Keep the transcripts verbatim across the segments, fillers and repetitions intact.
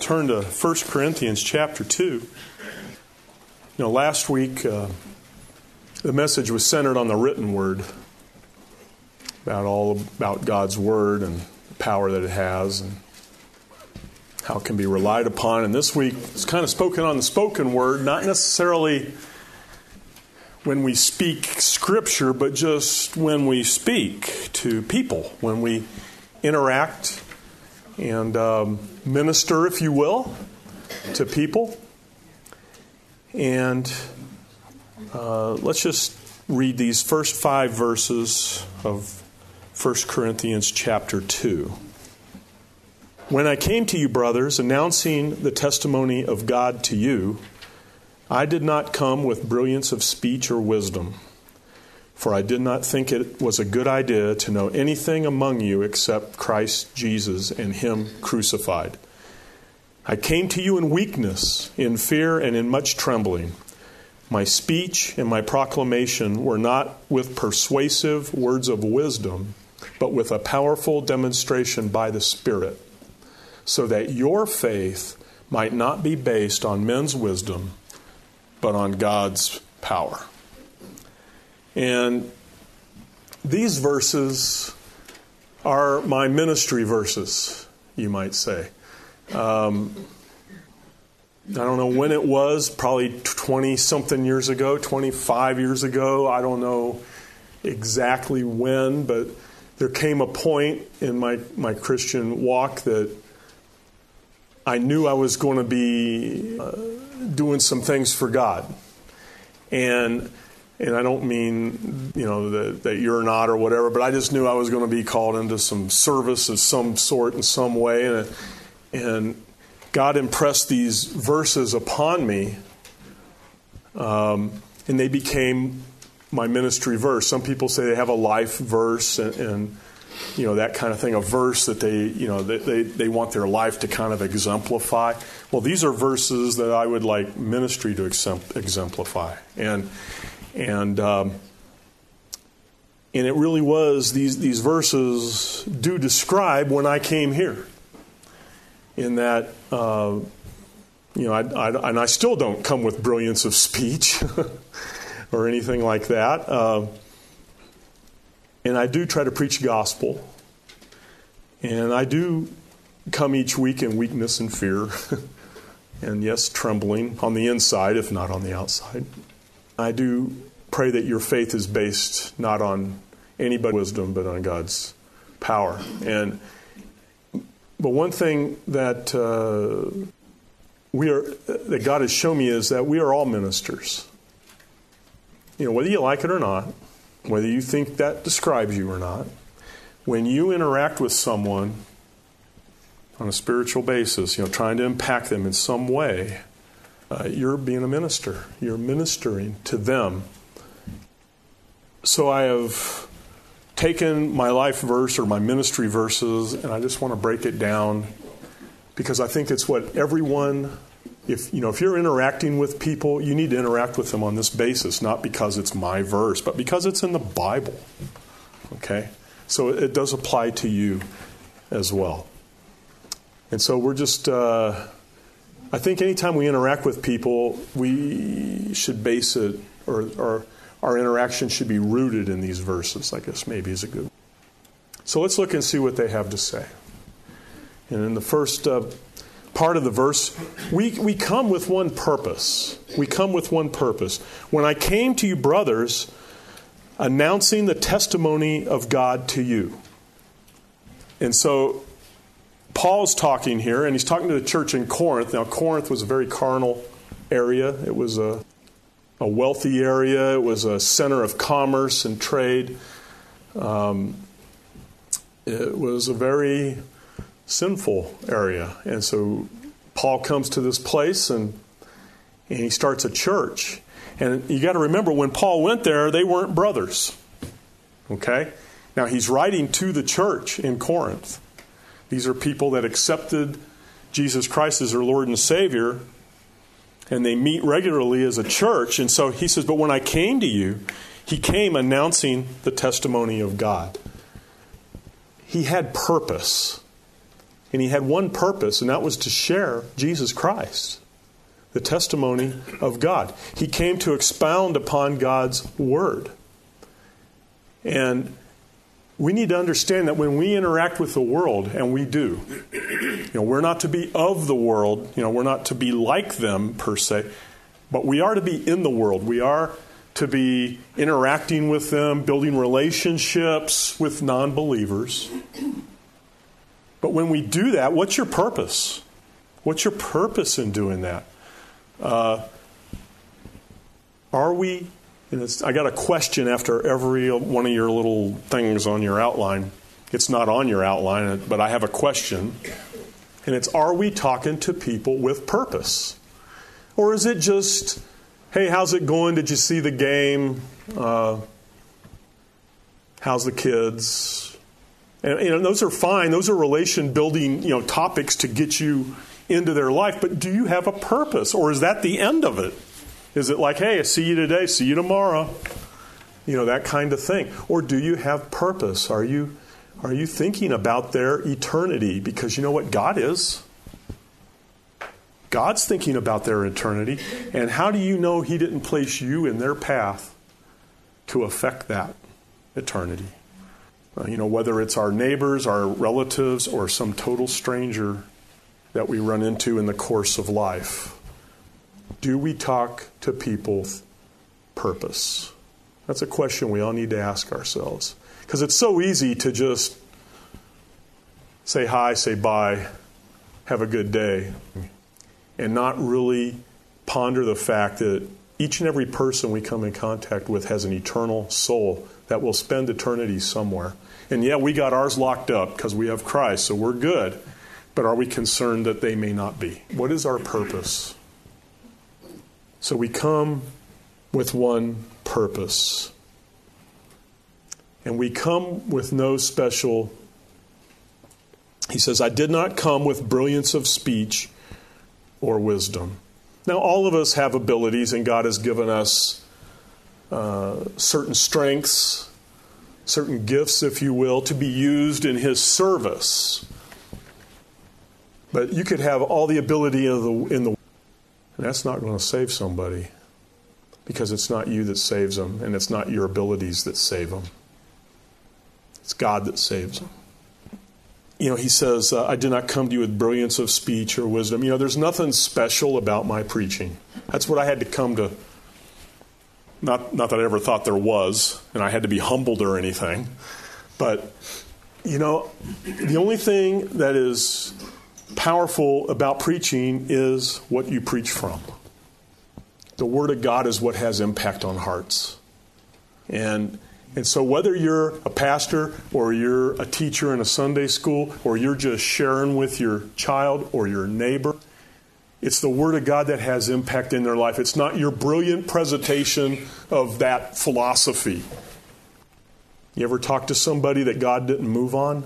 turn to First Corinthians chapter two. You know, last week uh, the message was centered on the written word, about all about God's word and the power that it has and how it can be relied upon. And this week it's kind of spoken on the spoken word, not necessarily when we speak Scripture, but just when we speak to people, when we interact and um, minister, if you will, to people. And uh, let's just read these first five verses of First Corinthians chapter two. When I came to you, brothers, announcing the testimony of God to you, I did not come with brilliance of speech or wisdom, for I did not think it was a good idea to know anything among you except Christ Jesus and Him crucified. I came to you in weakness, in fear, and in much trembling. My speech and my proclamation were not with persuasive words of wisdom, but with a powerful demonstration by the Spirit, so that your faith might not be based on men's wisdom, but on God's power. And these verses are my ministry verses, you might say. Um, I don't know when it was, probably twenty-something years ago, twenty-five years ago. I don't know exactly when, but there came a point in my, my Christian walk that I knew I was going to be uh, doing some things for God. And and I don't mean, you know, that, that you're not or whatever, but I just knew I was going to be called into some service of some sort in some way. And, and God impressed these verses upon me, um, and they became my ministry verse. Some people say they have a life verse and, and you know, that kind of thing, a verse that they, you know, they, they, they want their life to kind of exemplify. Well, these are verses that I would like ministry to exemplify. And and um, and it really was, these, these verses do describe when I came here. In that, uh, you know, I, I, and I still don't come with brilliance of speech or anything like that. Uh, And I do try to preach gospel. And I do come each week in weakness and fear. And yes, trembling on the inside, if not on the outside. I do pray that your faith is based not on anybody's wisdom, but on God's power. And but one thing that uh, we are that God has shown me is that we are all ministers. You know, whether you like it or not, whether you think that describes you or not, when you interact with someone on a spiritual basis, you know, trying to impact them in some way, uh, you're being a minister. You're ministering to them. So I have taken my life verse or my ministry verses, and I just want to break it down because I think it's what everyone, if you know, if you're interacting with people, you need to interact with them on this basis, not because it's my verse, but because it's in the Bible. Okay? So it does apply to you as well. And so we're just, uh, I think anytime we interact with people, we should base it, or, or our interaction should be rooted in these verses, I guess maybe is a good. So let's look and see what they have to say. And in the first uh, part of the verse, we, we come with one purpose. We come with one purpose. When I came to you, brothers, announcing the testimony of God to you. And so Paul's talking here, and he's talking to the church in Corinth. Now, Corinth was a very carnal area. It was a, a wealthy area. It was a center of commerce and trade. Um, it was a very sinful area. And so Paul comes to this place and, and he starts a church. And you got to remember, when Paul went there, they weren't brothers. Okay? Now, he's writing to the church in Corinth. These are people that accepted Jesus Christ as their Lord and Savior, and they meet regularly as a church. And so he says, but when I came to you, he came announcing the testimony of God. He had purpose. and he had one purpose, and that was to share Jesus Christ, the testimony of God. He came to expound upon God's word. And we need to understand that when we interact with the world, and we do, you know, we're not to be of the world, you know, we're not to be like them per se, but we are to be in the world. We are to be interacting with them, building relationships with non-believers. But when we do that, what's your purpose? What's your purpose in doing that? Uh, are we, and it's, I got a question after every one of your little things on your outline. It's not on your outline, but I have a question. And it's, are we talking to people with purpose? Or is it just, hey, how's it going? Did you see the game? Uh, how's the kids? And, you know, those are fine. Those are relation-building, you know, topics to get you into their life. But do you have a purpose? Or is that the end of it? Is it like, hey, I see you today, see you tomorrow? You know, that kind of thing. Or do you have purpose? Are you, are you thinking about their eternity? Because you know what God is? God's thinking about their eternity. And how do you know He didn't place you in their path to affect that eternity? Uh, you know, whether it's our neighbors, our relatives, or some total stranger that we run into in the course of life. Do we talk to people with purpose? That's a question we all need to ask ourselves. Because it's so easy to just say hi, say bye, have a good day, and not really ponder the fact that each and every person we come in contact with has an eternal soul that will spend eternity somewhere. And yeah, we got ours locked up because we have Christ, so we're good. But are we concerned that they may not be? What is our purpose? So we come with one purpose. And we come with no special... He says, I did not come with brilliance of speech or wisdom. Now, all of us have abilities, and God has given us uh, certain strengths, certain gifts, if you will, to be used in His service. But you could have all the ability in the, in the and that's not going to save somebody, because it's not you that saves them, and it's not your abilities that save them. It's God that saves them. You know, he says, uh, I did not come to you with brilliance of speech or wisdom. You know, there's nothing special about my preaching. That's what I had to come to. Not, not that I ever thought there was, and I had to be humbled or anything. But, you know, the only thing that is powerful about preaching is what you preach from. The Word of God is what has impact on hearts. And And so whether you're a pastor or you're a teacher in a Sunday school or you're just sharing with your child or your neighbor, it's the Word of God that has impact in their life. It's not your brilliant presentation of that philosophy. You ever talk to somebody that God didn't move on?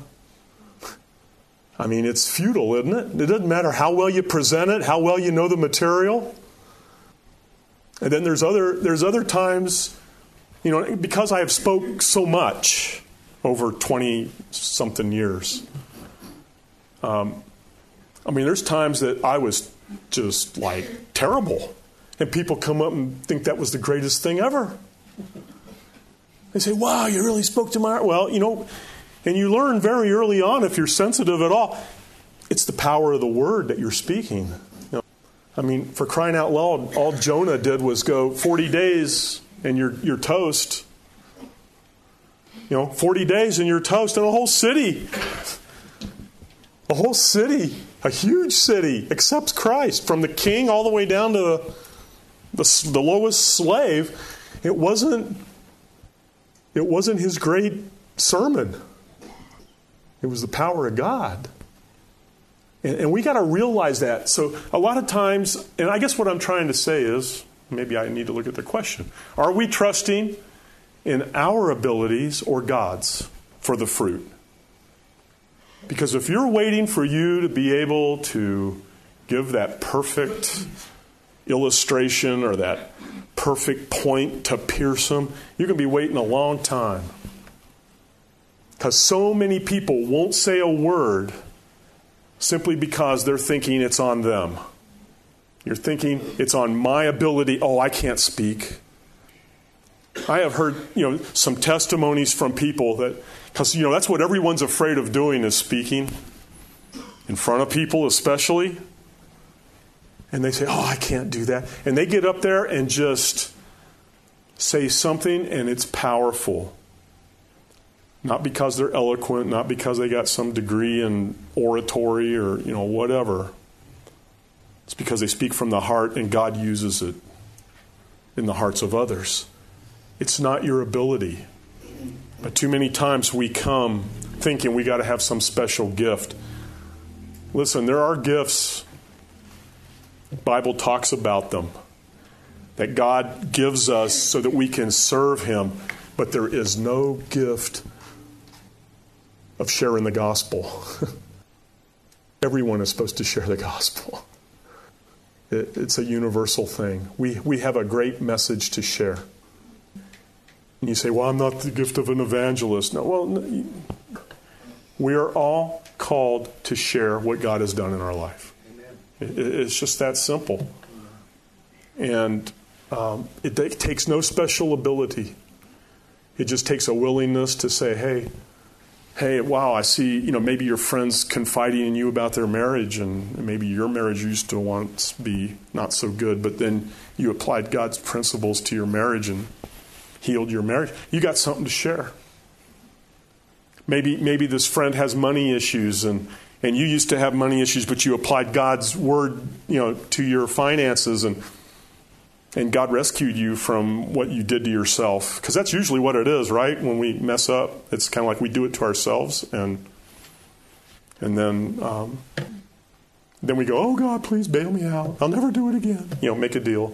I mean, it's futile, isn't it? It doesn't matter how well you present it, how well you know the material. And then there's other there's other times... You know, because I have spoke so much over twenty-something years, um, I mean, there's times that I was just, like, terrible. And people come up and think that was the greatest thing ever. They say, wow, you really spoke to my heart. Well, you know, and you learn very early on, if you're sensitive at all, it's the power of the Word that you're speaking. You know, I mean, for crying out loud, all Jonah did was go forty days... and you're, you're toast. You know, forty days and you're toast, and a whole city, a whole city, a huge city accepts Christ, from the king all the way down to the, the, the lowest slave. It wasn't, it wasn't his great sermon. It was the power of God. And, and we got to realize that. So a lot of times, and I guess what I'm trying to say is, maybe I need to look at the question. Are we trusting in our abilities or God's for the fruit? Because if you're waiting for you to be able to give that perfect illustration or that perfect point to pierce them, you're going to be waiting a long time. Because so many people won't say a word simply because they're thinking it's on them. You're thinking it's on my ability. Oh, I can't speak. I have heard, you know, some testimonies from people that, because, you know, that's what everyone's afraid of doing is speaking in front of people especially. And they say, oh, I can't do that. And they get up there and just say something, and it's powerful. Not because they're eloquent, not because they got some degree in oratory or, you know, whatever. It's because they speak from the heart, and God uses it in the hearts of others. It's not your ability. But too many times we come thinking we got to have some special gift. Listen, there are gifts. The Bible talks about them. That God gives us so that we can serve Him. But there is no gift of sharing the gospel. Everyone is supposed to share the gospel. It, it's a universal thing. We, we have a great message to share. And you say, well, I'm not the gift of an evangelist. No, well, no, we are all called to share what God has done in our life. It, it's just that simple. And um, it, it takes no special ability. It just takes a willingness to say, hey, hey, wow, I see, you know, maybe your friend's confiding in you about their marriage, and maybe your marriage used to once be not so good, but then you applied God's principles to your marriage and healed your marriage. You got something to share. Maybe maybe this friend has money issues, and, and you used to have money issues, but you applied God's word, you know, to your finances, and and God rescued you from what you did to yourself. Because that's usually what it is, right? When we mess up, it's kind of like we do it to ourselves, and and then um, then we go, oh God, please bail me out. I'll never do it again. You know, make a deal.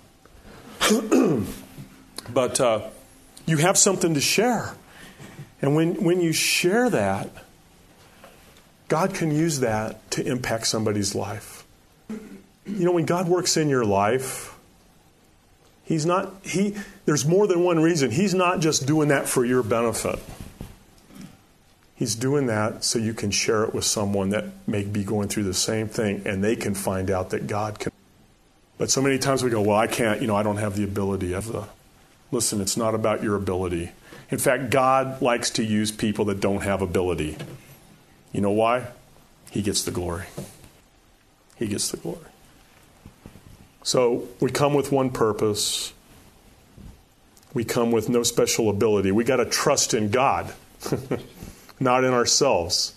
But uh, you have something to share. And when, when you share that, God can use that to impact somebody's life. You know, when God works in your life, He's not, he, there's more than one reason. He's not just doing that for your benefit. He's doing that so you can share it with someone that may be going through the same thing, and they can find out that God can. But so many times we go, well, I can't, you know, I don't have the ability. I have the, listen, it's not about your ability. In fact, God likes to use people that don't have ability. You know why? He gets the glory. He gets the glory. So we come with one purpose. We come with no special ability. We got to trust in God, not in ourselves.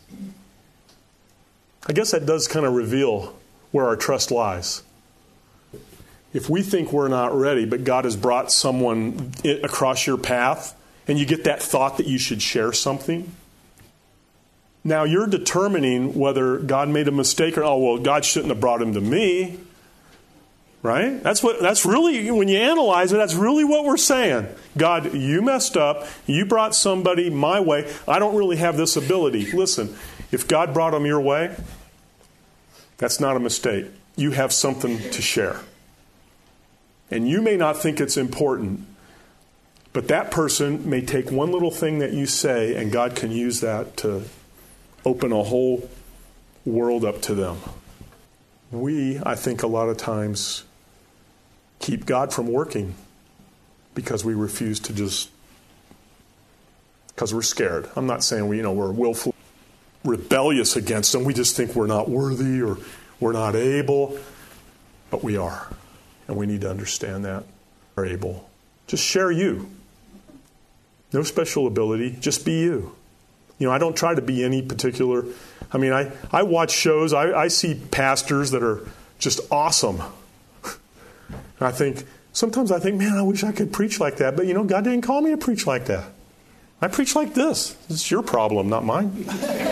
I guess that does kind of reveal where our trust lies. If we think we're not ready, but God has brought someone across your path, and you get that thought that you should share something, now you're determining whether God made a mistake or, oh, well, God shouldn't have brought him to me. Right? That's what. That's really, when you analyze it, that's really what we're saying. God, you messed up. You brought somebody my way. I don't really have this ability. Listen, if God brought them your way, that's not a mistake. You have something to share. And you may not think it's important, but that person may take one little thing that you say, and God can use that to open a whole world up to them. We, I think, a lot of times keep God from working because we refuse to just, because we're scared. I'm not saying we, you know, we're willfully rebellious against him. We just think we're not worthy or we're not able, but we are. And we need to understand that. We're able. Just share you. No special ability. Just be you. You know, I don't try to be any particular. I mean, I, I watch shows. I, I see pastors that are just awesome. And I think, sometimes I think, man, I wish I could preach like that. But, you know, God didn't call me to preach like that. I preach like this. It's your problem, not mine.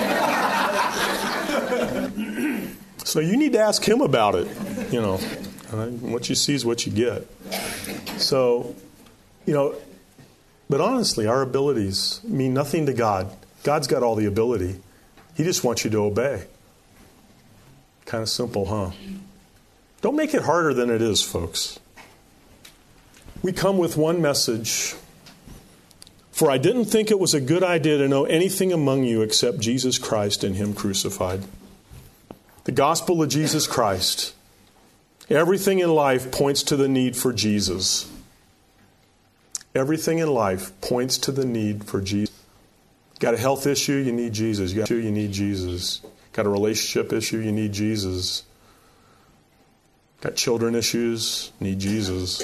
So you need to ask him about it. You know, what you see is what you get. So, you know, but honestly, our abilities mean nothing to God. God's got all the ability. He just wants you to obey. Kind of simple, huh? Don't make it harder than it is, folks. We come with one message. For I didn't think it was a good idea to know anything among you except Jesus Christ and him crucified. The gospel of Jesus Christ. Everything in life points to the need for Jesus. Everything in life points to the need for Jesus. Got a health issue, you need Jesus. You got an issue, you need Jesus. Got a relationship issue, you need Jesus. Got children issues, need Jesus.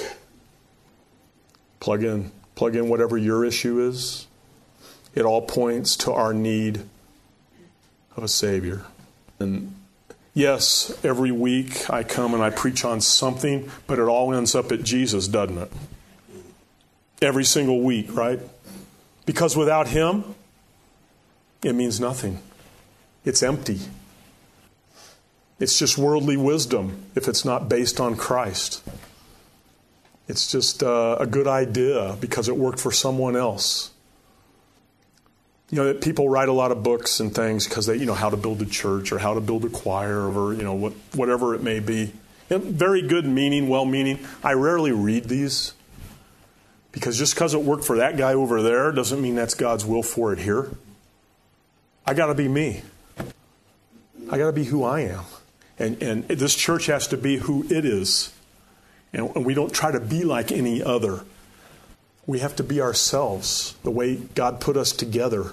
Plug in, plug in whatever your issue is. It all points to our need of a Savior. And yes, every week I come and I preach on something, but it all ends up at Jesus, doesn't it? Every single week, right? Because without Him, it means nothing. It's empty. It's just worldly wisdom if it's not based on Christ. It's just uh, a good idea because it worked for someone else. You know, people write a lot of books and things because they, you know, how to build a church or how to build a choir or, you know, what, whatever it may be. And very good meaning, well-meaning. I rarely read these because just because it worked for that guy over there doesn't mean that's God's will for it here. I got to be me. I got to be who I am. And, and this church has to be who it is. And, and we don't try to be like any other. We have to be ourselves, the way God put us together.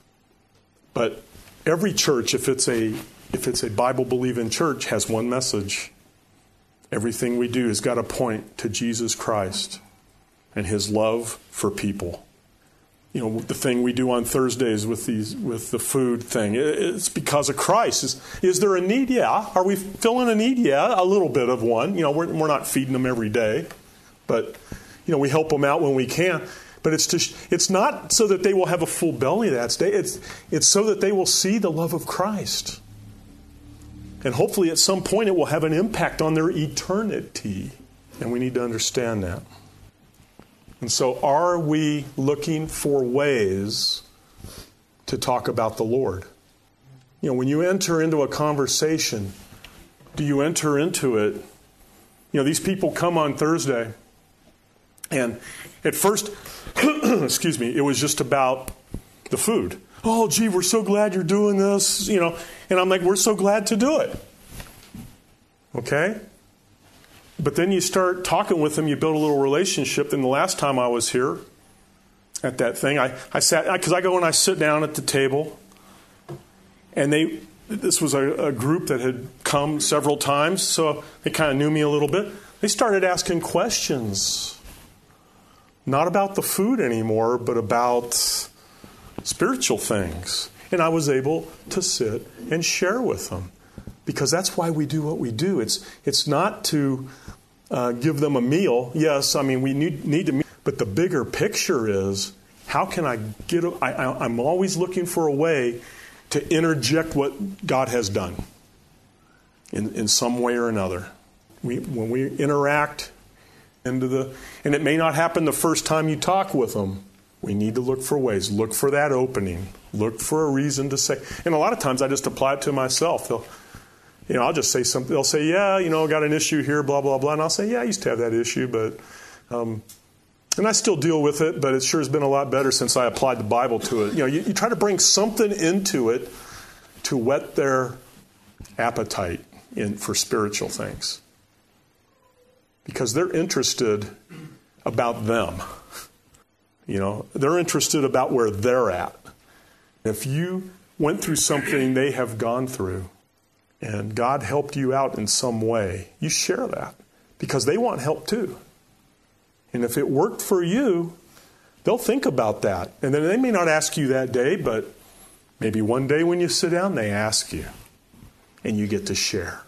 But every church, if it's a if it's a Bible-believing church, has one message. Everything we do has got to point to Jesus Christ and His love for people. You know, the thing we do on Thursdays with these with the food thing, it's because of Christ. Is, is there a need? Yeah. Are we filling a need? Yeah, a little bit of one. You know, we're we're not feeding them every day, but you know, we help them out when we can. But it's to, it's not so that they will have a full belly that day. It's it's so that they will see the love of Christ, and hopefully at some point it will have an impact on their eternity. And we need to understand that. And so are we looking for ways to talk about the Lord? You know, when you enter into a conversation, do you enter into it? You know, these people come on Thursday, and at first, excuse me, it was just about the food. Oh, gee, we're so glad you're doing this, you know. And I'm like, we're so glad to do it. Okay? But then you start talking with them, you build a little relationship. And the last time I was here at that thing, I, I sat, because I, I go and I sit down at the table. And they, this was a, a group that had come several times, so they kind of knew me a little bit. They started asking questions. Not about the food anymore, but about spiritual things. And I was able to sit and share with them. Because that's why we do what we do. It's it's not to uh, give them a meal. Yes, I mean, we need, need to meet. But the bigger picture is, how can I get... A, I, I, I'm always looking for a way to interject what God has done in, in some way or another. We, when we interact into the... And it may not happen the first time you talk with them. We need to look for ways. Look for that opening. Look for a reason to say... And a lot of times I just apply it to myself. They'll... You know, I'll just say something. They'll say, yeah, you know, got an issue here, blah, blah, blah. And I'll say, yeah, I used to have that issue, but, um, and I still deal with it, but it sure has been a lot better since I applied the Bible to it. You know, you, you try to bring something into it to whet their appetite in for spiritual things. Because they're interested about them. You know, they're interested about where they're at. If you went through something they have gone through, and God helped you out in some way, you share that because they want help too. And if it worked for you, they'll think about that. And then they may not ask you that day, but maybe one day when you sit down, they ask you and you get to share.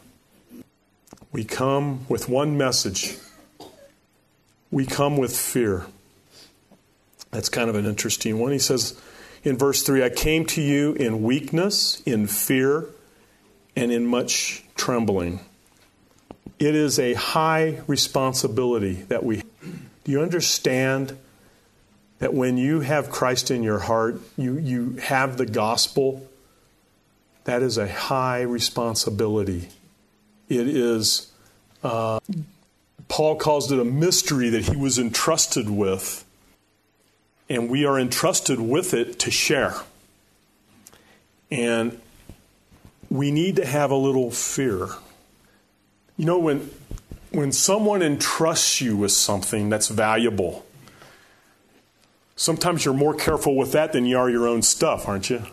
We come with one message. We come with fear. That's kind of an interesting one. He says in verse three, I came to you in weakness, in fear, and in much trembling. It is a high responsibility that we... Do you understand that when you have Christ in your heart, you, you have the gospel? That is a high responsibility. It is... Uh, Paul calls it a mystery that he was entrusted with. And we are entrusted with it to share. And we need to have a little fear. You know, when when someone entrusts you with something that's valuable, sometimes you're more careful with that than you are your own stuff, aren't you?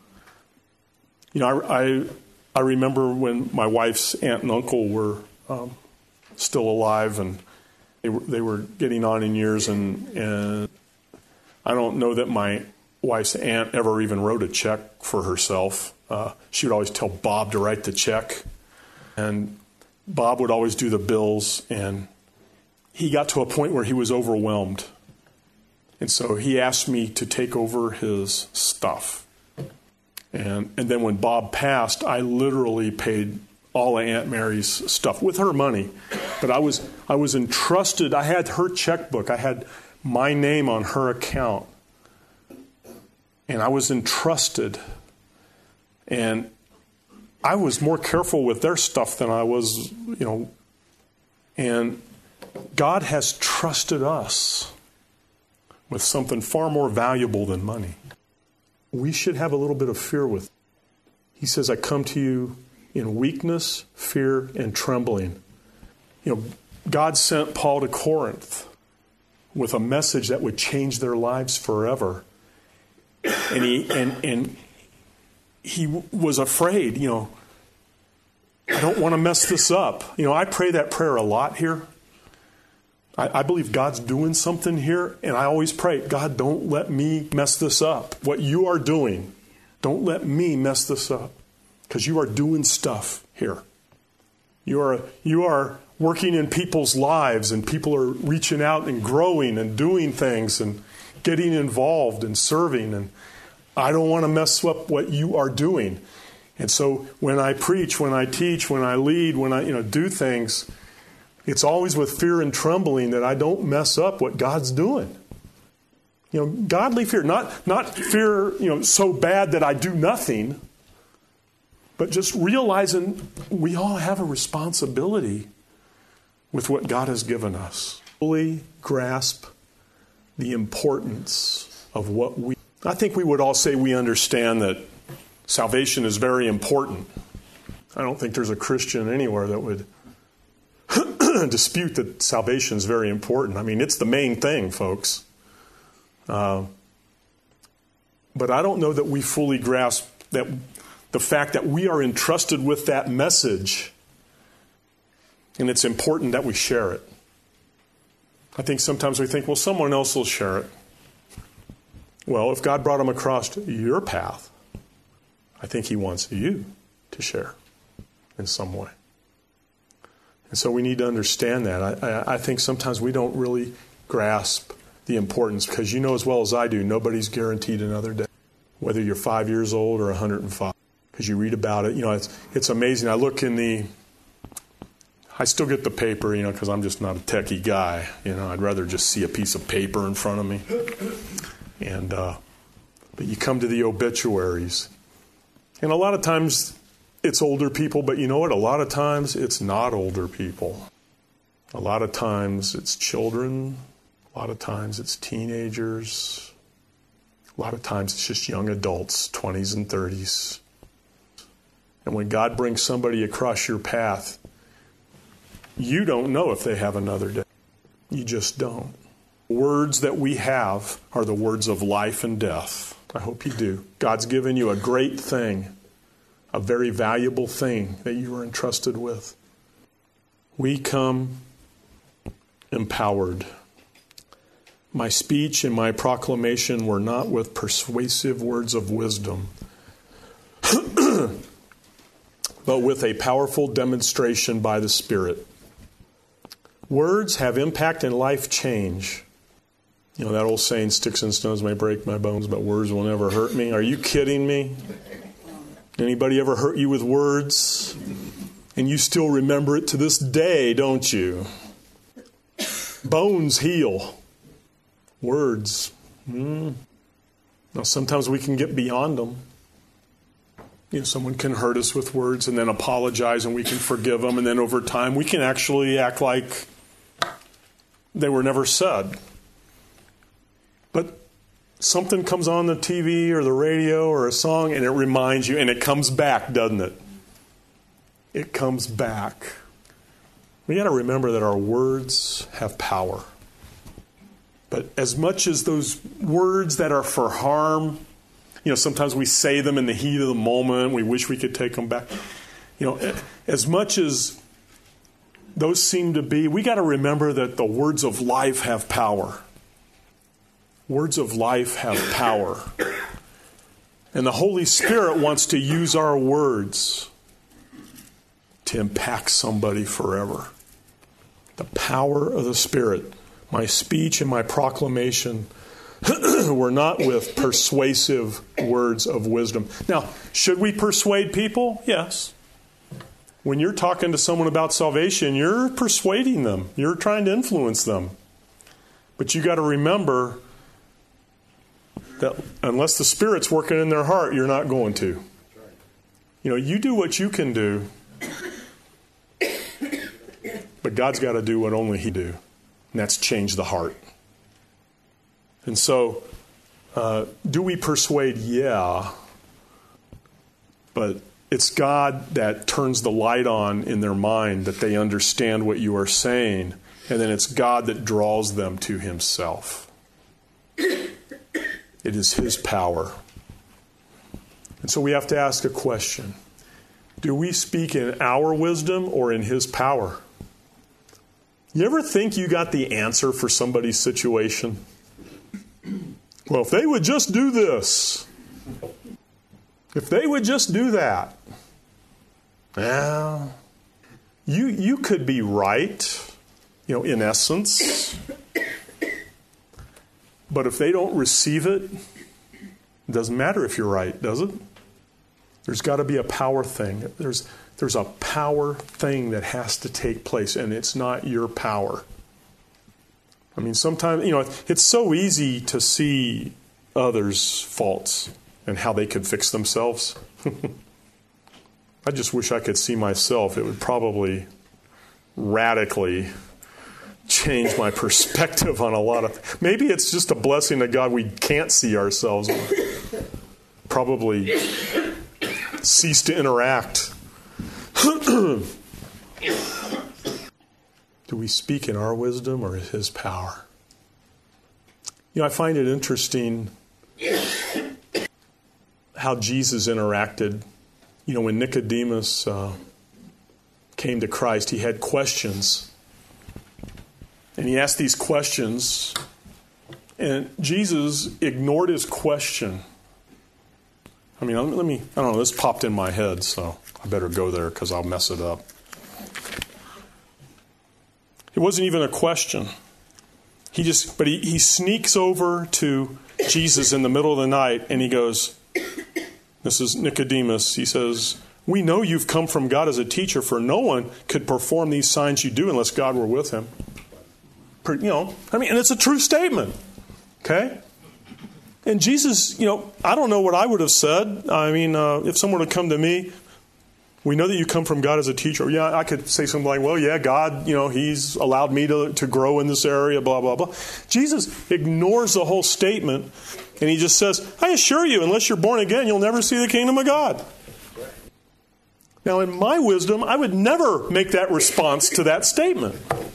You know, I I, I remember when my wife's aunt and uncle were um, still alive, and they were, they were getting on in years, and, and I don't know that my wife's aunt ever even wrote a check for herself. Uh, she would always tell Bob to write the check, and Bob would always do the bills, and he got to a point where he was overwhelmed. And so he asked me to take over his stuff. And and then when Bob passed, I literally paid all of Aunt Mary's stuff with her money. But I was I was entrusted, I had her checkbook, I had my name on her account. And I was entrusted. And I was more careful with their stuff than I was, you know. And God has trusted us with something far more valuable than money. We should have a little bit of fear with it. He says, I come to you in weakness, fear, and trembling. You know, God sent Paul to Corinth with a message that would change their lives forever. And he and and he was afraid, you know, I don't want to mess this up. You know, I pray that prayer a lot here. I, I believe God's doing something here, and I always pray, God, don't let me mess this up. What you are doing, don't let me mess this up, because you are doing stuff here. You are you are working in people's lives, and people are reaching out and growing and doing things and getting involved and serving, and I don't want to mess up what you are doing. And so when I preach, when I teach, when I lead, when I you know do things, it's always with fear and trembling that I don't mess up what God's doing. You know, godly fear, not not fear, you know, so bad that I do nothing, but just realizing we all have a responsibility with what God has given us. Fully grasp the importance of what we... I think we would all say we understand that salvation is very important. I don't think there's a Christian anywhere that would dispute that salvation is very important. I mean, it's the main thing, folks. Uh, but I don't know that we fully grasp that the fact that we are entrusted with that message, and it's important that we share it. I think sometimes we think, well, someone else will share it. Well, if God brought them across your path, I think he wants you to share in some way. And so we need to understand that. I, I, I think sometimes we don't really grasp the importance, because you know as well as I do, nobody's guaranteed another day, whether you're five years old or one hundred five, because you read about it. You know, it's it's amazing. I look in the, I still get the paper, you know, because I'm just not a techie guy. You know, I'd rather just see a piece of paper in front of me. And uh, but you come to the obituaries, and a lot of times it's older people, but you know what? A lot of times it's not older people. A lot of times it's children. A lot of times it's teenagers. A lot of times it's just young adults, twenties and thirties. And when God brings somebody across your path, you don't know if they have another day. You just don't. Words that we have are the words of life and death. I hope you do. God's given you a great thing, a very valuable thing that you are entrusted with. We come empowered. My speech and my proclamation were not with persuasive words of wisdom, but with a powerful demonstration by the Spirit. Words have impact and life change. You know, that old saying, sticks and stones may break my bones, but words will never hurt me. Are you kidding me? Anybody ever hurt you with words? And you still remember it to this day, don't you? Bones heal. Words. Mm. Now, sometimes we can get beyond them. You know, someone can hurt us with words and then apologize, and we can forgive them. And then over time, we can actually act like they were never said. But something comes on the T V or the radio or a song, and it reminds you, and it comes back, doesn't it? it comes back. We got to remember that our words have power. But as much as those words that are for harm, you know, sometimes we say them in the heat of the moment. We wish we could take them back. You know, as much as those seem to be, we got to remember that the words of life have power. Words of life have power. And the Holy Spirit wants to use our words to impact somebody forever. The power of the Spirit. My speech and my proclamation were not with persuasive words of wisdom. Now, should we persuade people? Yes. When you're talking to someone about salvation, you're persuading them. You're trying to influence them. But you got to remember that unless the Spirit's working in their heart, you're not going to. You know, you do what you can do, but God's got to do what only He do. And that's change the heart. And so, uh, do we persuade? Yeah. But it's God that turns the light on in their mind that they understand what you are saying. And then it's God that draws them to Himself. It is His power. And so we have to ask a question. Do we speak in our wisdom or in His power? You ever think you got the answer for somebody's situation? Well, if they would just do this. If they would just do that. Well, you, you could be right, you know, in essence. But if they don't receive it, it doesn't matter if you're right, does it? There's got to be a power thing. There's there's a power thing that has to take place, and it's not your power. I mean, sometimes, you know, it's so easy to see others' faults and how they could fix themselves. I just wish I could see myself. It would probably radically change my perspective on a lot of... Maybe it's just a blessing of God we can't see ourselves. Probably cease to interact. Do we speak in our wisdom or His power? You know, I find it interesting how Jesus interacted. You know, when Nicodemus uh, came to Christ, he had questions. And he asked these questions, and Jesus ignored his question. I mean, let me, I don't know, this popped in my head, so I better go there because I'll mess it up. It wasn't even a question. He just, but he, he sneaks over to Jesus in the middle of the night, and he goes, this is Nicodemus, he says, we know you've come from God as a teacher, for no one could perform these signs you do unless God were with him. You know, I mean, and it's a true statement. Okay? And Jesus, you know, I don't know what I would have said. I mean, uh, if someone would come to me, we know that you come from God as a teacher. Yeah, I could say something like, well, yeah, God, you know, He's allowed me to, to grow in this area, blah, blah, blah. Jesus ignores the whole statement, and He just says, I assure you, unless you're born again, you'll never see the kingdom of God. Now, in my wisdom, I would never make that response to that statement.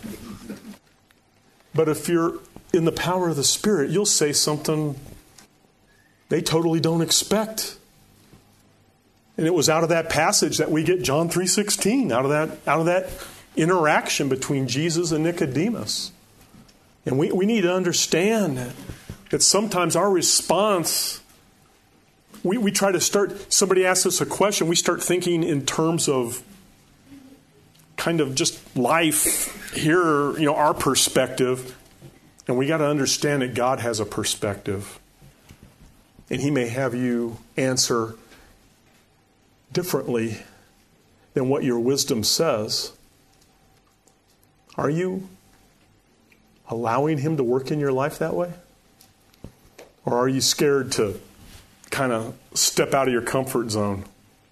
But if you're in the power of the Spirit, you'll say something they totally don't expect. And it was out of that passage that we get John three sixteen, out of that, out of that interaction between Jesus and Nicodemus. And we, we need to understand that, that sometimes our response, we, we try to start, somebody asks us a question, we start thinking in terms of kind of just life here, you know, our perspective. And we got to understand that God has a perspective. And He may have you answer differently than what your wisdom says. Are you allowing Him to work in your life that way? Or are you scared to kind of step out of your comfort zone?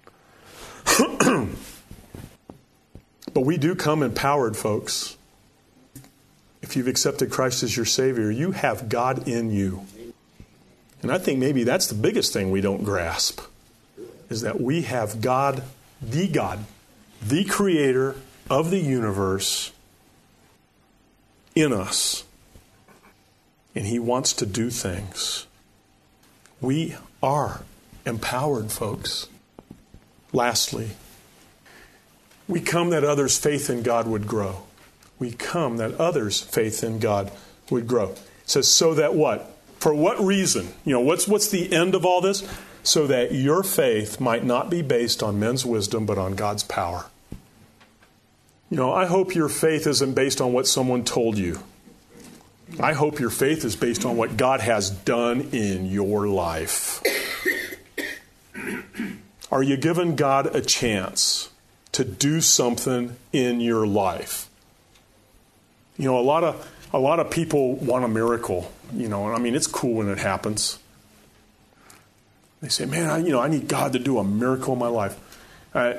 But we do come empowered, folks. If you've accepted Christ as your Savior, you have God in you. And I think maybe that's the biggest thing we don't grasp, is that we have God, the God, the creator of the universe in us. And he wants to do things. We are empowered, folks. Lastly, we come that others' faith in God would grow. We come that others' faith in God would grow. It says, so that what? For what reason? You know, what's what's the end of all this? So that your faith might not be based on men's wisdom, but on God's power. You know, I hope your faith isn't based on what someone told you. I hope your faith is based on what God has done in your life. Are you giving God a chance to do something in your life? You know, a lot of a lot of people want a miracle. You know, and I mean, it's cool when it happens. They say, "Man, I, you know, I need God to do a miracle in my life." Uh,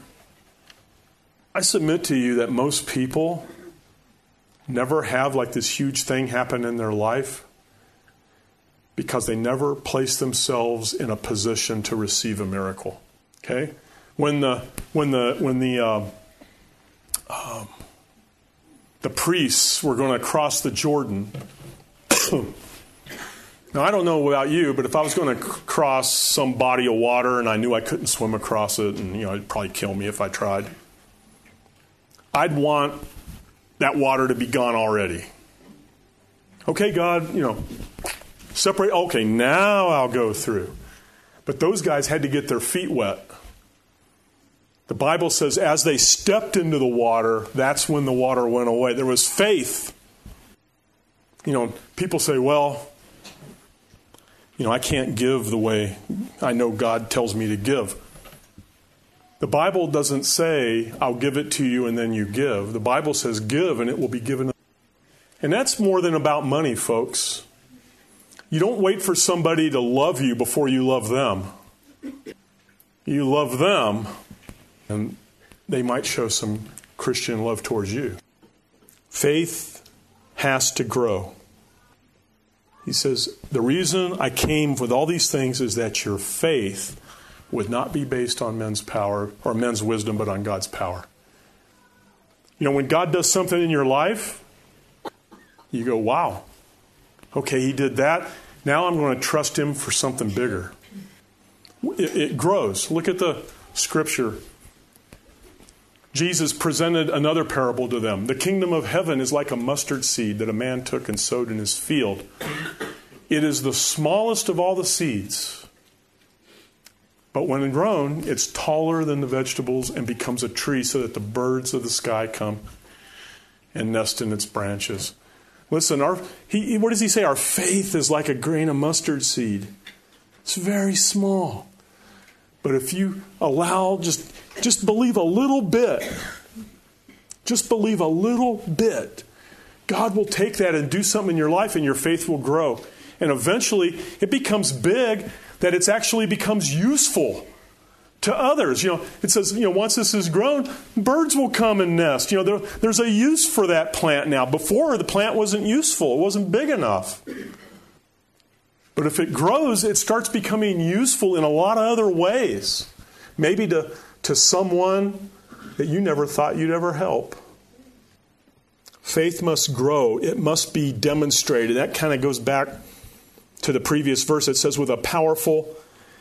I submit to you that most people never have like this huge thing happen in their life because they never place themselves in a position to receive a miracle. Okay, when the when the when the uh, um, the priests were going to cross the Jordan. Now, I don't know about you, but if I was going to c- cross some body of water and I knew I couldn't swim across it, and you know, it'd probably kill me if I tried, I'd want that water to be gone already. Okay, God, you know, separate. Okay, now I'll go through. But those guys had to get their feet wet. The Bible says as they stepped into the water, that's when the water went away. There was faith. You know, people say, well, you know, I can't give the way I know God tells me to give. The Bible doesn't say, I'll give it to you and then you give. The Bible says, give and it will be given. And that's more than about money, folks. You don't wait for somebody to love you before you love them. You love them, and they might show some Christian love towards you. Faith has to grow. He says, the reason I came with all these things is that your faith would not be based on men's power or men's wisdom, but on God's power. You know, when God does something in your life, you go, wow, okay, he did that. Now I'm going to trust him for something bigger. It, it grows. Look at the scripture. Jesus presented another parable to them. The kingdom of heaven is like a mustard seed that a man took and sowed in his field. It is the smallest of all the seeds. But when grown, it's taller than the vegetables and becomes a tree so that the birds of the sky come and nest in its branches. Listen, our, he, what does he say? Our faith is like a grain of mustard seed. It's very small. But if you allow, just, just believe a little bit, just believe a little bit, God will take that and do something in your life and your faith will grow. And eventually it becomes big that it actually becomes useful to others. You know, it says, you know, once this is grown, birds will come and nest. You know, there, there's a use for that plant now. Before, the plant wasn't useful. It wasn't big enough. But if it grows, it starts becoming useful in a lot of other ways. Maybe to, to someone that you never thought you'd ever help. Faith must grow. It must be demonstrated. That kind of goes back to the previous verse. It says, with a powerful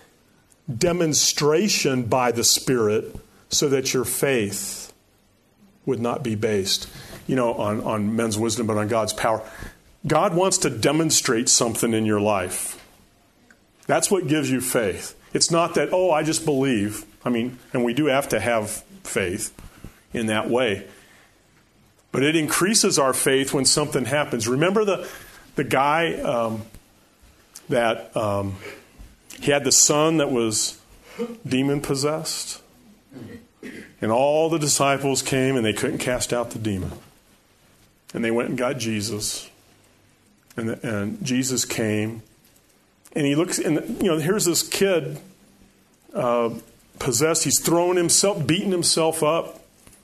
demonstration by the Spirit, so that your faith would not be based, you know, on, on men's wisdom, but on God's power. God wants to demonstrate something in your life. That's what gives you faith. It's not that, oh, I just believe. I mean, and we do have to have faith in that way. But it increases our faith when something happens. Remember the, the guy um, that um, he had the son that was demon-possessed? And all the disciples came and they couldn't cast out the demon. And they went and got Jesus. And, the, and Jesus came, and he looks, and you know, here's this kid uh, possessed. He's throwing himself, beating himself up.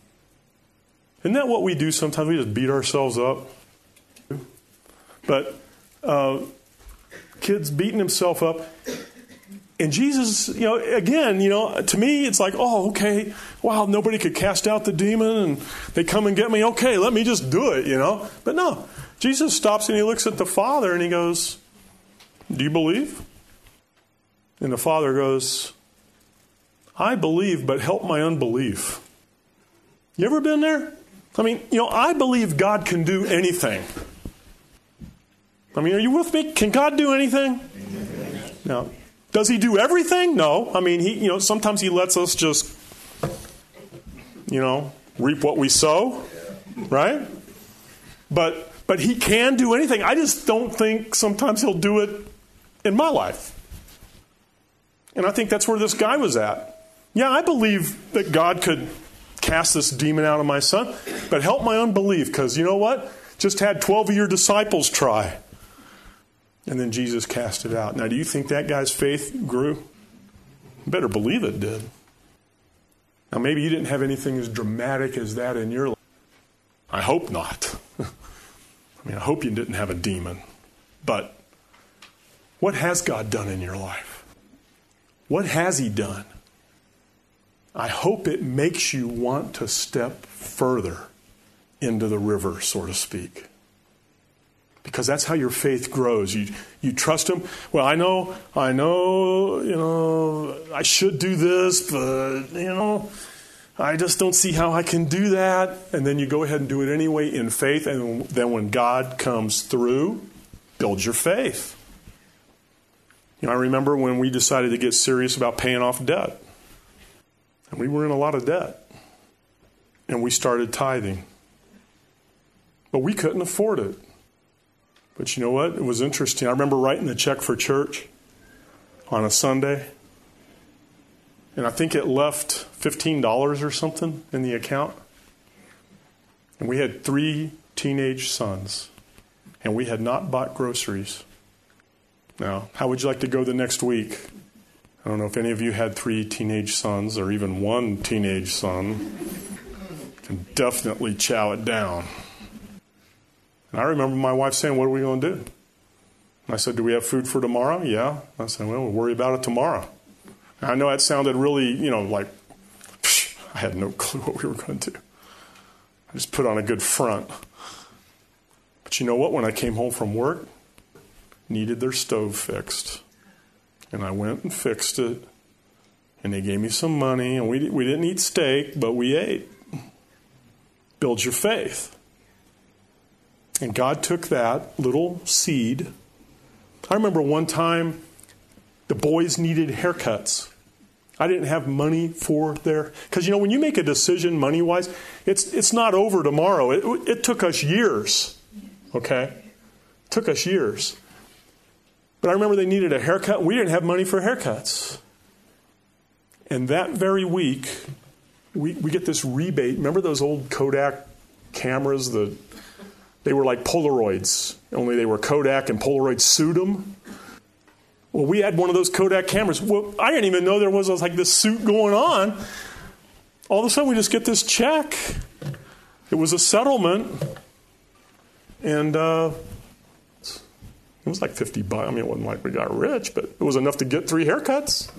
Isn't that what we do sometimes? We just beat ourselves up. But uh, kid's beating himself up, And Jesus, you know, again, you know, to me, it's like, oh, okay, wow, nobody could cast out the demon, and they come and get me. Okay, let me just do it, you know. But no, Jesus stops and he looks at the Father and he goes, do you believe? And the Father goes, I believe, but help my unbelief. You ever been there? I mean, you know, I believe God can do anything. I mean, are you with me? Can God do anything? No. Does he do everything? No. I mean, he, you know, sometimes he lets us just, you know, reap what we sow, right? But but he can do anything. I just don't think sometimes he'll do it in my life. And I think that's where this guy was at. Yeah, I believe that God could cast this demon out of my son, but help my unbelief, because you know what? Just had twelve of your disciples try. And then Jesus cast it out. Now, do you think that guy's faith grew? You better believe it did. Now, maybe you didn't have anything as dramatic as that in your life. I hope not. I mean, I hope you didn't have a demon. But what has God done in your life? What has he done? I hope it makes you want to step further into the river, so to speak. Because that's how your faith grows. You you trust him. Well, I know, I know, you know, I should do this, but, you know, I just don't see how I can do that. And then you go ahead and do it anyway in faith. And then when God comes through, build your faith. You know, I remember when we decided to get serious about paying off debt. And we were in a lot of debt. And we started tithing. But we couldn't afford it. But you know what? It was interesting. I remember writing the check for church on a Sunday. And I think it left fifteen dollars or something in the account. And we had three teenage sons. And we had not bought groceries. Now, how would you like to go the next week? I don't know if any of you had three teenage sons or even one teenage son. Can definitely chow it down. And I remember my wife saying, what are we going to do? And I said, do we have food for tomorrow? Yeah. I said, well, we'll worry about it tomorrow. And I know that sounded really, you know, like, psh, I had no clue what we were going to do. I just put on a good front. But you know what? When I came home from work, needed their stove fixed. And I went and fixed it. And they gave me some money. And we, we didn't eat steak, but we ate. Build your faith. And God took that little seed. I remember one time the boys needed haircuts. I didn't have money for their... Because, you know, when you make a decision money-wise, it's it's not over tomorrow. It, it took us years, okay? It took us years. But I remember they needed a haircut. We didn't have money for haircuts. And that very week, we, we get this rebate. Remember those old Kodak cameras, the... They were like Polaroids, only they were Kodak and Polaroid sued them. Well, we had one of those Kodak cameras. Well, I didn't even know there was like this suit going on. All of a sudden, we just get this check. It was a settlement. And uh, it was like fifty bucks. I mean, it wasn't like we got rich, but it was enough to get three haircuts.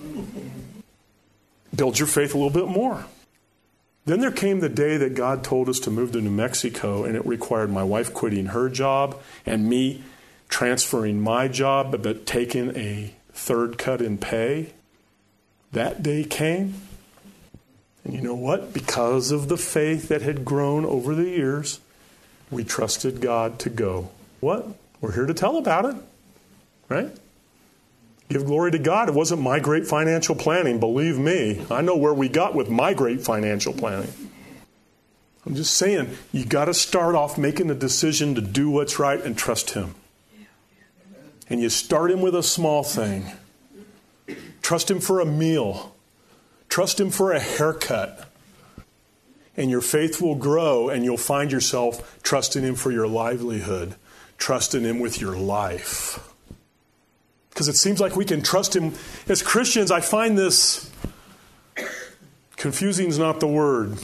Build your faith a little bit more. Then there came the day that God told us to move to New Mexico, and it required my wife quitting her job and me transferring my job, but, but taking a third cut in pay. That day came. And you know what? Because of the faith that had grown over the years, we trusted God to go. What? We're here to tell about it, right? Give glory to God. It wasn't my great financial planning, believe me. I know where we got with my great financial planning. I'm just saying, you got to start off making a decision to do what's right and trust him. And you start him with a small thing. Trust him for a meal. Trust him for a haircut. And your faith will grow, and you'll find yourself trusting him for your livelihood, trusting him with your life. Because it seems like we can trust him. As Christians, I find this, confusing is not the word,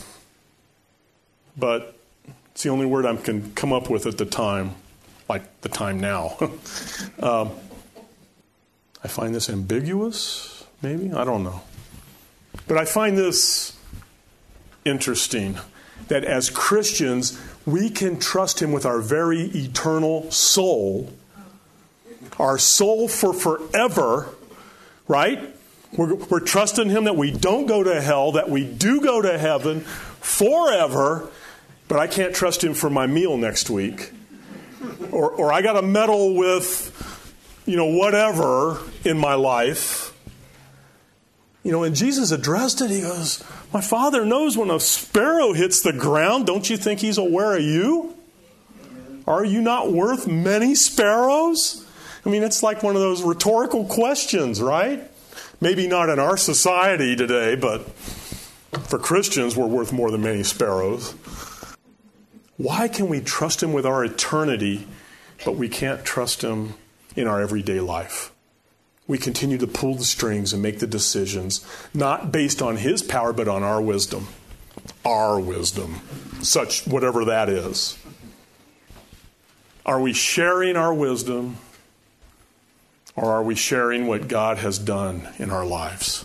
but it's the only word I can come up with at the time, like the time now. um, I find this ambiguous, Maybe? I don't know. But I find this interesting, that as Christians, we can trust him with our very eternal soul, our soul for forever, right? We're, we're trusting him that we don't go to hell, that we do go to heaven forever, but I can't trust him for my meal next week. Or, or I got to meddle with, you know, whatever in my life. You know, and Jesus addressed it. He goes, my Father knows when a sparrow hits the ground. Don't you think he's aware of you? Are you not worth many sparrows? I mean, it's like one of those rhetorical questions, right? Maybe not in our society today, but for Christians, we're worth more than many sparrows. Why can we trust him with our eternity, but we can't trust him in our everyday life? We continue to pull the strings and make the decisions, not based on his power, but on our wisdom. Our wisdom, such whatever that is. Are we sharing our wisdom, or are we sharing what God has done in our lives?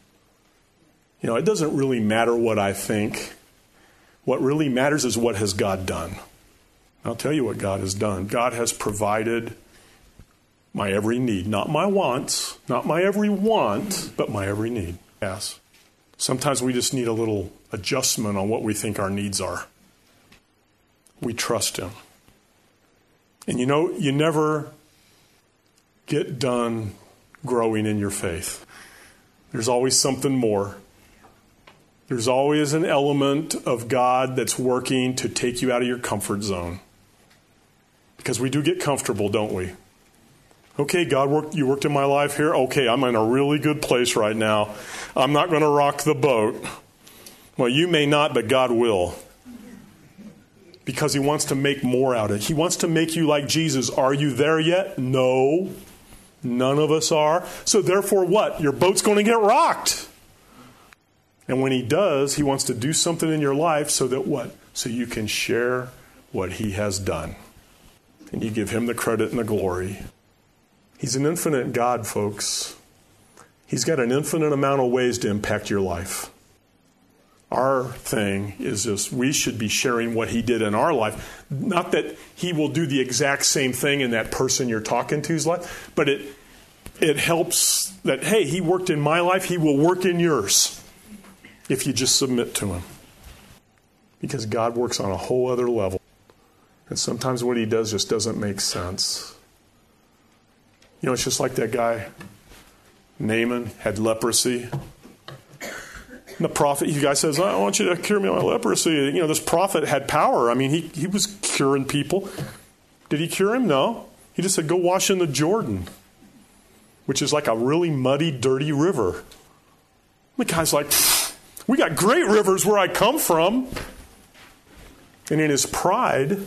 You know, it doesn't really matter what I think. What really matters is what has God done. I'll tell you what God has done. God has provided my every need. Not my wants, not my every want, but my every need. Yes. Sometimes we just need a little adjustment on what we think our needs are. We trust him. And you know, you never get done growing in your faith. There's always something more. There's always an element of God that's working to take you out of your comfort zone. Because we do get comfortable, don't we? Okay, God, worked, you worked in my life here. Okay, I'm in a really good place right now. I'm not going to rock the boat. Well, you may not, but God will. Because he wants to make more out of it. He wants to make you like Jesus. Are you there yet? No. None of us are. So therefore what? Your boat's going to get rocked. And when he does, he wants to do something in your life so that what? So you can share what he has done. And you give him the credit and the glory. He's an infinite God, folks. He's got an infinite amount of ways to impact your life. Our thing is just we should be sharing what he did in our life. Not that he will do the exact same thing in that person you're talking to's life, but it it helps that, hey, he worked in my life, he will work in yours if you just submit to him. Because God works on a whole other level. And sometimes what he does just doesn't make sense. You know, it's just like that guy, Naaman, had leprosy. And the prophet, the guy says, I want you to cure me of my leprosy. You know, this prophet had power. I mean, he, he was curing people. Did he cure him? No. He just said, go wash in the Jordan, which is like a really muddy, dirty river. The guy's like, we got great rivers where I come from. And in his pride,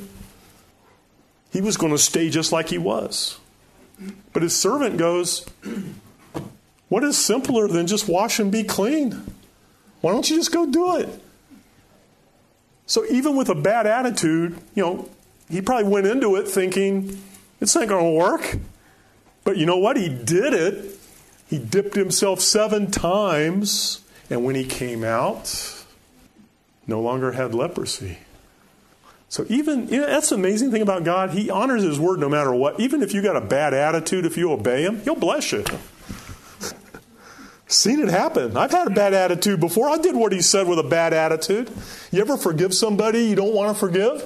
he was going to stay just like he was. But his servant goes, what is simpler than just wash and be clean? Why don't you just go do it? So even with a bad attitude, you know, he probably went into it thinking, it's not going to work. But you know what? He did it. He dipped himself seven times. And when he came out, no longer had leprosy. So even, you know, that's the amazing thing about God. He honors his word no matter what. Even if you got a bad attitude, if you obey him, he'll bless you. Seen it happen. I've had a bad attitude before. I did what he said with a bad attitude. You ever forgive somebody you don't want to forgive?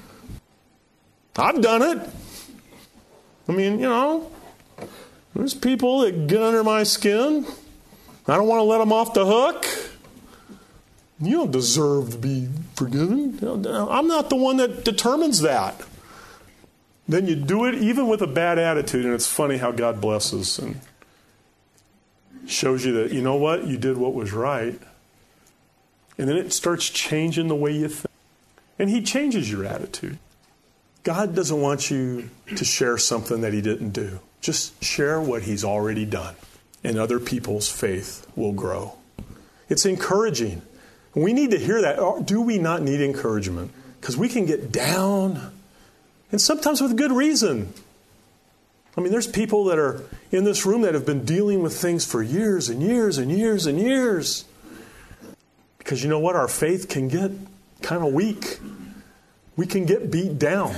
I've done it. I mean, you know, there's people that get under my skin. I don't want to let them off the hook. You don't deserve to be forgiven. I'm not the one that determines that. Then you do it even with a bad attitude, and it's funny how God blesses and shows you that, you know what, you did what was right. And then it starts changing the way you think. And he changes your attitude. God doesn't want you to share something that he didn't do. Just share what he's already done. And other people's faith will grow. It's encouraging. We need to hear that. Do we not need encouragement? Because we can get down, and sometimes with good reason. I mean, there's people that are in this room that have been dealing with things for years and years and years and years. Because you know what? Our faith can get kind of weak. We can get beat down.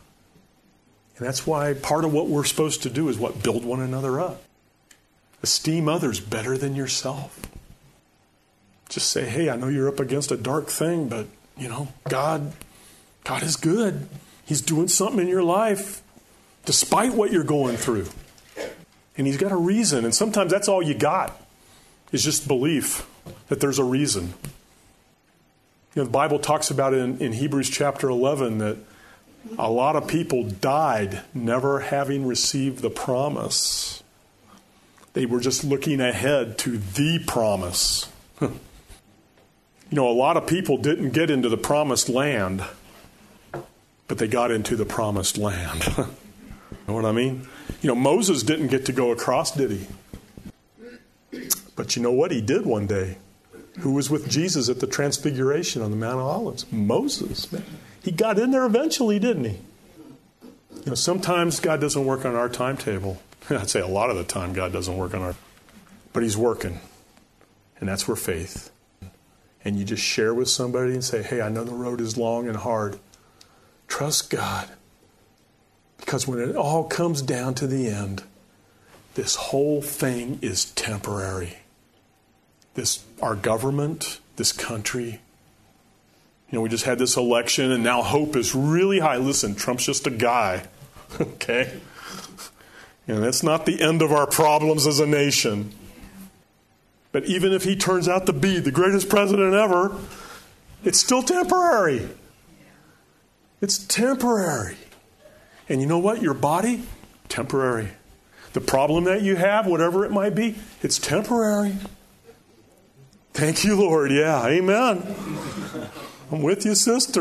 And that's why part of what we're supposed to do is what? Build one another up. Esteem others better than yourself. Just say, hey, I know you're up against a dark thing, but, you know, God, God is good. He's doing something in your life despite what you're going through. And He's got a reason. And sometimes that's all you got is just belief that there's a reason. You know, the Bible talks about it in, in Hebrews chapter eleven that a lot of people died never having received the promise. They were just looking ahead to the promise. You know, a lot of people didn't get into the promised land, but they got into the promised land. You know what I mean? You know, Moses didn't get to go across, did he? But you know what? He did one day. Who was with Jesus at the Transfiguration on the Mount of Olives? Moses. Man. He got in there eventually, didn't he? You know, sometimes God doesn't work on our timetable. I'd say a lot of the time God doesn't work on our... But He's working. And that's where faith. And you just share with somebody and say, hey, I know the road is long and hard. Trust God. Because when it all comes down to the end, this whole thing is temporary. This, our government, this country. You know, we just had this election and now hope is really high. Listen, Trump's just a guy. Okay? And that's not the end of our problems as a nation. But even if he turns out to be the greatest president ever, it's still temporary. It's temporary. And you know what? Your body, temporary. The problem that you have, whatever it might be, it's temporary. Thank you, Lord. Yeah, amen. I'm with you, sister.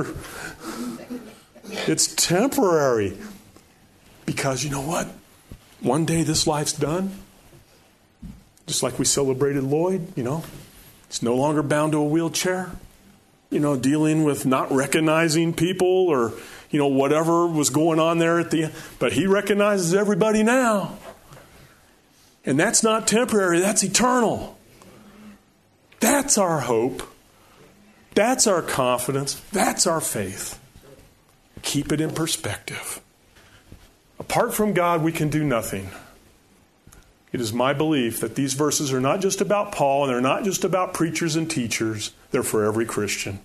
It's temporary. Because you know what? One day this life's done. Just like we celebrated Lloyd, you know. He's no longer bound to a wheelchair. You know, dealing with not recognizing people or, you know, whatever was going on there at the end. But he recognizes everybody now. And that's not temporary. That's eternal. That's our hope. That's our confidence. That's our faith. Keep it in perspective. Apart from God, we can do nothing. It is my belief that these verses are not just about Paul and they're not just about preachers and teachers. They're for every Christian.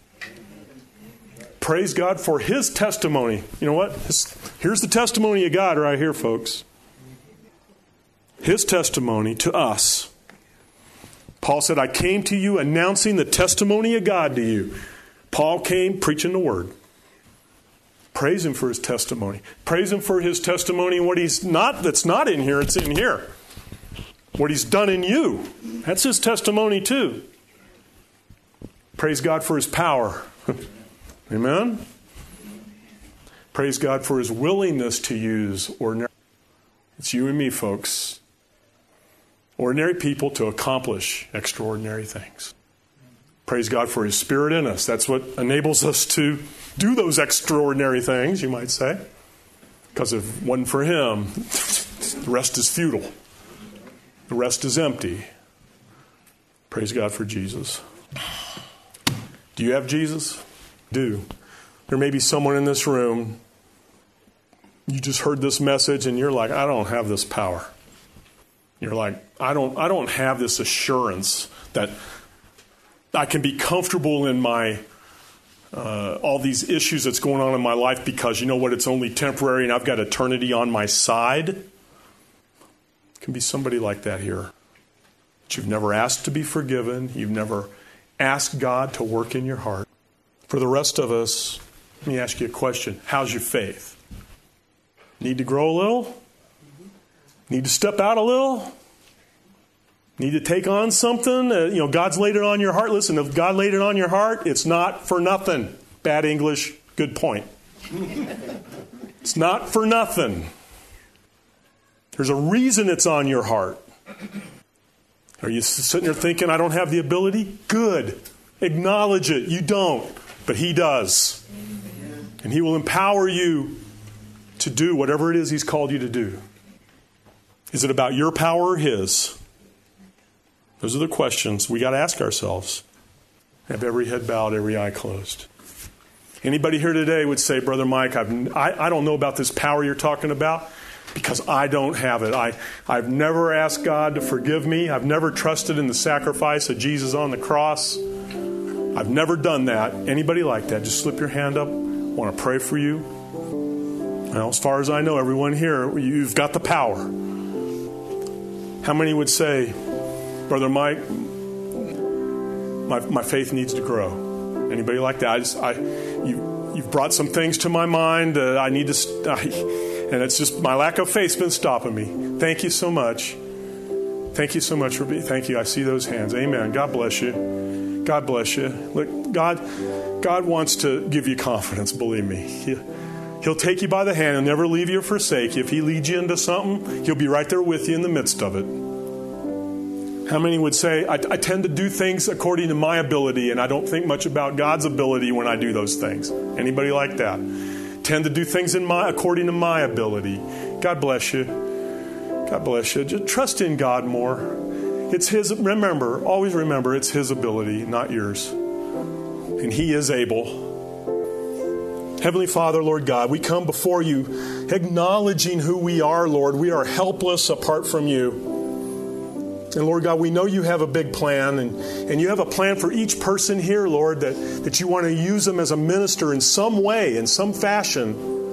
Praise God for His testimony. You know what? Here's the testimony of God right here, folks. His testimony to us. Paul said, I came to you announcing the testimony of God to you. Paul came preaching the word. Praise Him for His testimony. Praise Him for His testimony and what He's not, that's not in here, it's in here. What He's done in you. That's His testimony too. Praise God for His power. Amen? Praise God for His willingness to use ordinary. It's you and me, folks. Ordinary people to accomplish extraordinary things. Praise God for His Spirit in us. That's what enables us to do those extraordinary things, you might say. Because if it wasn't for Him, the rest is futile. The rest is empty. Praise God for Jesus. Do you have Jesus? Do. There may be someone in this room, you just heard this message and you're like, I don't have this power. You're like, I don't I don't have this assurance that I can be comfortable in my uh, all these issues that's going on in my life because you know what, it's only temporary and I've got eternity on my side. It can be somebody like that here. But you've never asked to be forgiven. You've never asked God to work in your heart. For the rest of us, let me ask you a question. How's your faith? Need to grow a little? Need to step out a little? Need to take on something? Uh, you know, God's laid it on your heart. Listen, if God laid it on your heart, it's not for nothing. Bad English, good point. It's not for nothing. There's a reason it's on your heart. Are you sitting there thinking, I don't have the ability? Good. Acknowledge it. You don't. But He does. And He will empower you to do whatever it is He's called you to do. Is it about your power or his? Those are the questions we got to ask ourselves. Have every head bowed, every eye closed. Anybody here today would say, Brother Mike, I've, I, I don't know about this power you're talking about because I don't have it. I, I've never asked God to forgive me. I've never trusted in the sacrifice of Jesus on the cross. I've never done that. Anybody like that? Just slip your hand up. I want to pray for you. Well, as far as I know, everyone here, you've got the power. How many would say, Brother Mike, my, my faith needs to grow? Anybody like that? I just, I, you, you've brought some things to my mind. Uh, I need to, I, and it's just my lack of faith's been stopping me. Thank you so much. Thank you so much for being. Thank you. I see those hands. Amen. God bless you. God bless you. Look, God, God wants to give you confidence. Believe me. He, he'll take you by the hand and never leave you or forsake you. If he leads you into something, he'll be right there with you in the midst of it. How many would say, I, I tend to do things according to my ability, and I don't think much about God's ability when I do those things? Anybody like that? Tend to do things in my according to my ability. God bless you. God bless you. Just trust in God more. It's his, remember, always remember, it's his ability, not yours. And he is able. Heavenly Father, Lord God, we come before you acknowledging who we are, Lord. We are helpless apart from you. And Lord God, we know you have a big plan, and, and you have a plan for each person here, Lord, that, that you want to use them as a minister in some way, in some fashion.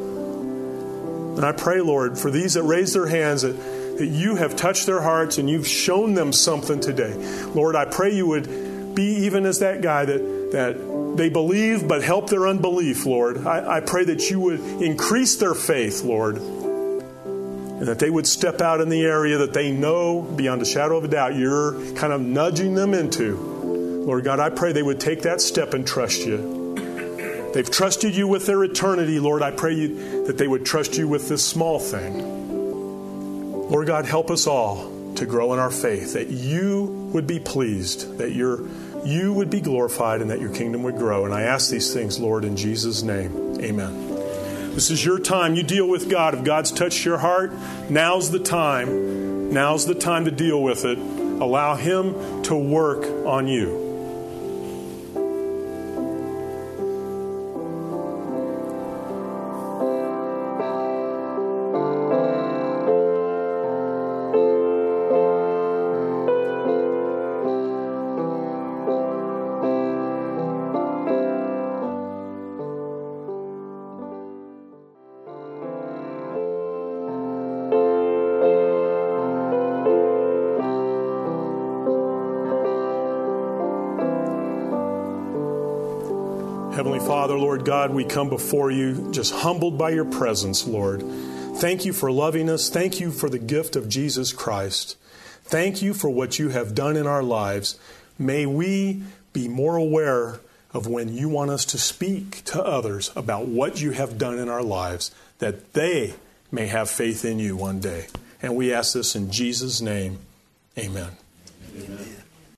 And I pray, Lord, for these that raise their hands, that, that you have touched their hearts and you've shown them something today. Lord, I pray you would be even as that guy that, that they believe but help their unbelief, Lord. I, I pray that you would increase their faith, Lord, and that they would step out in the area that they know beyond a shadow of a doubt you're kind of nudging them into. Lord God, I pray they would take that step and trust you. They've trusted you with their eternity, Lord. I pray you, that they would trust you with this small thing. Lord God, help us all to grow in our faith, that you would be pleased, that your, you would be glorified, and that your kingdom would grow. And I ask these things, Lord, in Jesus' name. Amen. This is your time. You deal with God. If God's touched your heart, now's the time. Now's the time to deal with it. Allow him to work on you. Heavenly Father, Lord God, we come before you just humbled by your presence, Lord. Thank you for loving us. Thank you for the gift of Jesus Christ. Thank you for what you have done in our lives. May we be more aware of when you want us to speak to others about what you have done in our lives, that they may have faith in you one day. And we ask this in Jesus' name. Amen. Amen.